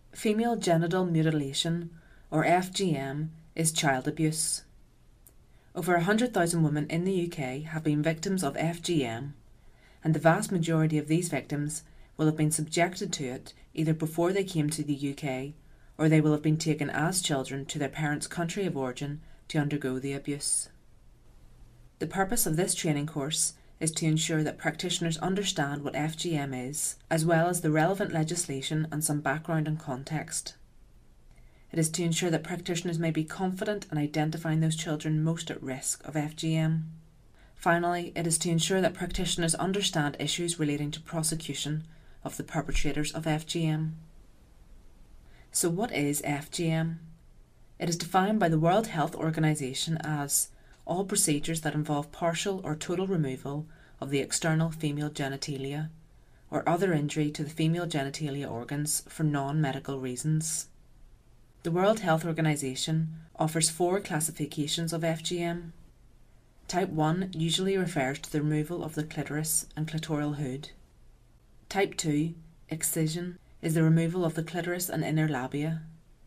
Female genital mutilation, or FGM, is child abuse. Over 100,000 women in the UK have been victims of FGM, and the vast majority of these victims will have been subjected to it either before they came to the UK, or they will have been taken as children to their parents' country of origin to undergo the abuse. The purpose of this training course is to ensure that practitioners understand what FGM is, as well as the relevant legislation and some background and context. It is to ensure that practitioners may be confident in identifying those children most at risk of FGM. Finally, it is to ensure that practitioners understand issues relating to prosecution of the perpetrators of FGM. So what is FGM? It is defined by the World Health Organization as all procedures that involve partial or total removal of the external female genitalia or other injury to the female genitalia organs for non-medical reasons. The World Health Organization offers 4 classifications of FGM. Type 1 usually refers to the removal of the clitoris and clitoral hood. Type 2, excision, is the removal of the clitoris and inner labia.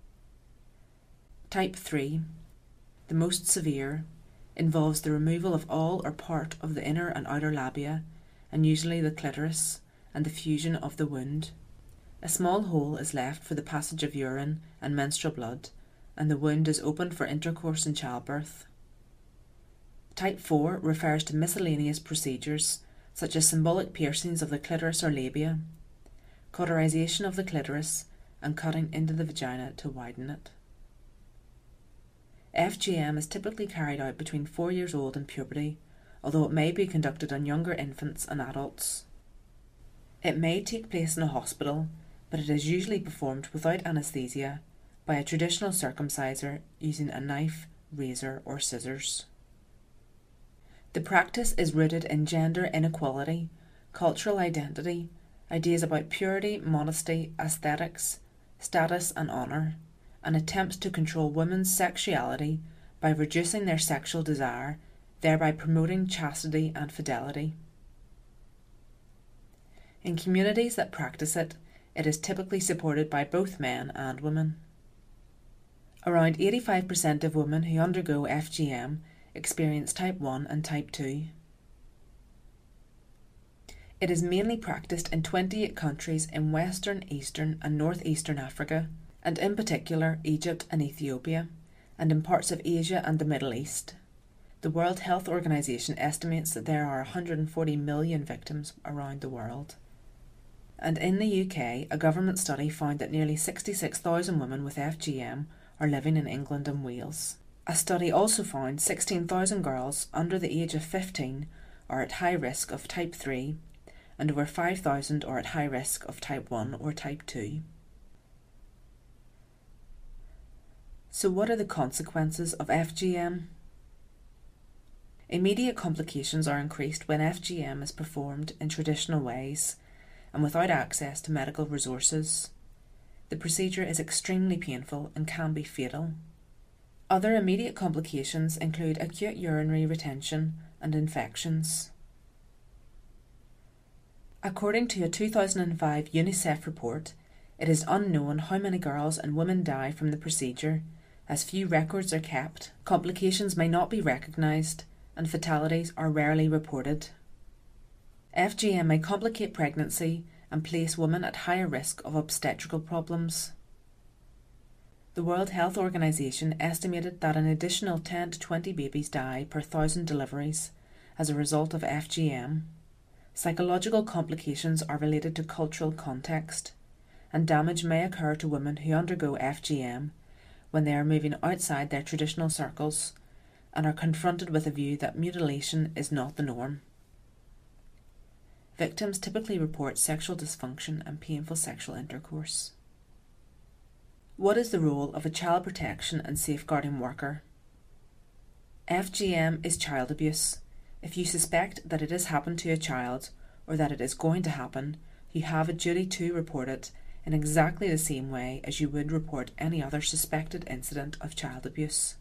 Type 3, the most severe, involves the removal of all or part of the inner and outer labia, and usually the clitoris, and the fusion of the wound. A small hole is left for the passage of urine and menstrual blood, and the wound is opened for intercourse and childbirth. Type 4 refers to miscellaneous procedures, such as symbolic piercings of the clitoris or labia, cauterization of the clitoris, and cutting into the vagina to widen it. FGM is typically carried out between 4 years old and puberty, although it may be conducted on younger infants and adults. It may take place in a hospital, but it is usually performed without anaesthesia by a traditional circumciser using a knife, razor, or scissors. The practice is rooted in gender inequality, cultural identity, ideas about purity, modesty, aesthetics, status, and honour, and attempts to control women's sexuality by reducing their sexual desire, thereby promoting chastity and fidelity. In communities that practice it, it is typically supported by both men and women. Around 85% of women who undergo FGM experience type 1 and type 2. It is mainly practiced in 28 countries in Western, Eastern and Northeastern Africa, and in particular Egypt and Ethiopia, and in parts of Asia and the Middle East. The World Health Organization estimates that there are 140 million victims around the world. And in the UK, a government study found that nearly 66,000 women with FGM are living in England and Wales. A study also found 16,000 girls under the age of 15 are at high risk of type 3, and over 5,000 are at high risk of type 1 or type 2. So what are the consequences of FGM? Immediate complications are increased when FGM is performed in traditional ways and without access to medical resources. The procedure is extremely painful and can be fatal. Other immediate complications include acute urinary retention and infections. According to a 2005 UNICEF report, it is unknown how many girls and women die from the procedure, as few records are kept, complications may not be recognised, and fatalities are rarely reported. FGM may complicate pregnancy and place women at higher risk of obstetrical problems. The World Health Organization estimated that an additional 10 to 20 babies die per 1,000 deliveries as a result of FGM. Psychological complications are related to cultural context, and damage may occur to women who undergo FGM when they are moving outside their traditional circles and are confronted with a view that mutilation is not the norm. Victims typically report sexual dysfunction and painful sexual intercourse. What is the role of a child protection and safeguarding worker? FGM is child abuse. If you suspect that it has happened to a child or that it is going to happen, you have a duty to report it in exactly the same way as you would report any other suspected incident of child abuse.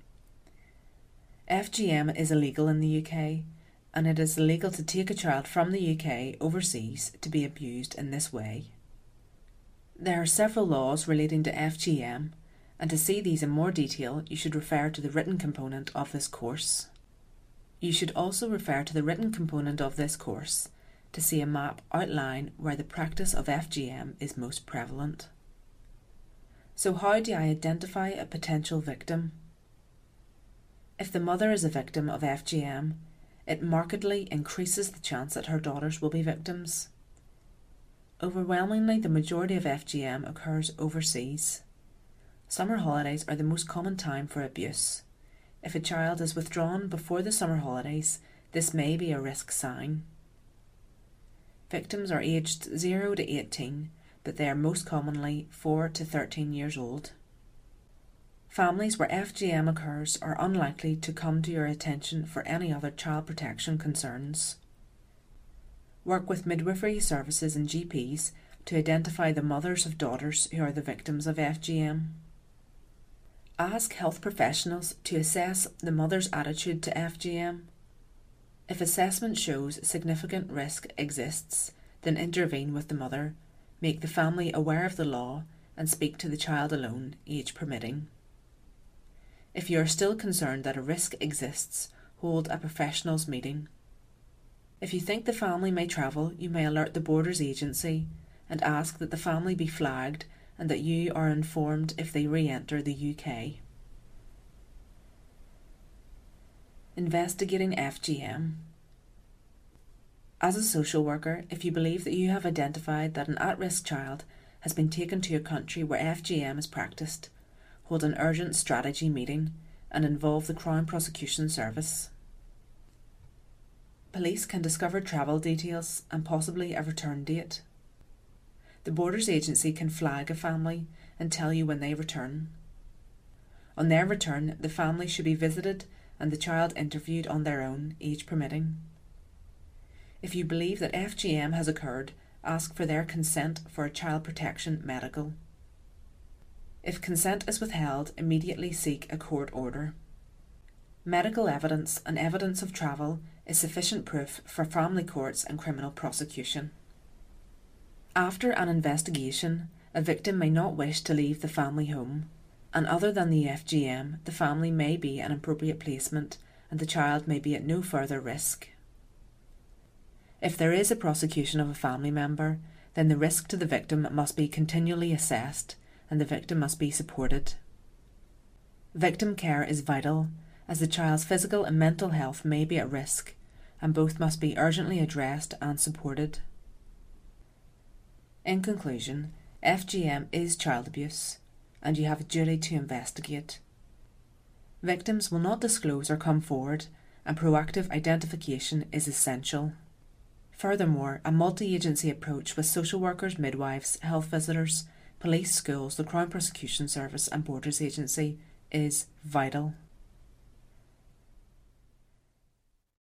FGM is illegal in the UK, and it is illegal to take a child from the UK overseas to be abused in this way. There are several laws relating to FGM, and to see these in more detail you should refer to the written component of this course. You should also refer to the written component of this course to see a map outline where the practice of FGM is most prevalent. So how do I identify a potential victim? If the mother is a victim of FGM, it markedly increases the chance that her daughters will be victims. Overwhelmingly, the majority of FGM occurs overseas. Summer holidays are the most common time for abuse. If a child is withdrawn before the summer holidays, this may be a risk sign. Victims are aged 0 to 18, but they are most commonly 4 to 13 years old. Families where FGM occurs are unlikely to come to your attention for any other child protection concerns. Work with midwifery services and GPs to identify the mothers of daughters who are the victims of FGM. Ask health professionals to assess the mother's attitude to FGM. If assessment shows significant risk exists, then intervene with the mother, make the family aware of the law, and speak to the child alone, age permitting. If you are still concerned that a risk exists, hold a professionals meeting. If you think the family may travel, you may alert the Borders Agency and ask that the family be flagged and that you are informed if they re-enter the UK. Investigating FGM. As a social worker, if you believe that you have identified that an at-risk child has been taken to a country where FGM is practiced, hold an urgent strategy meeting and involve the Crown Prosecution Service. Police can discover travel details and possibly a return date. The Borders Agency can flag a family and tell you when they return. On their return, the family should be visited and the child interviewed on their own, age permitting. If you believe that FGM has occurred, ask for their consent for a child protection medical. If consent is withheld, immediately seek a court order. Medical evidence and evidence of travel is sufficient proof for family courts and criminal prosecution. After an investigation, a victim may not wish to leave the family home, and other than the FGM, the family may be an appropriate placement and the child may be at no further risk. If there is a prosecution of a family member, then the risk to the victim must be continually assessed and the victim must be supported. Victim care is vital, as the child's physical and mental health may be at risk, and both must be urgently addressed and supported. In conclusion, FGM is child abuse, and you have a duty to investigate. Victims will not disclose or come forward, and proactive identification is essential. Furthermore, a multi-agency approach with social workers, midwives, health visitors, police, schools, the Crown Prosecution Service and Borders Agency is vital.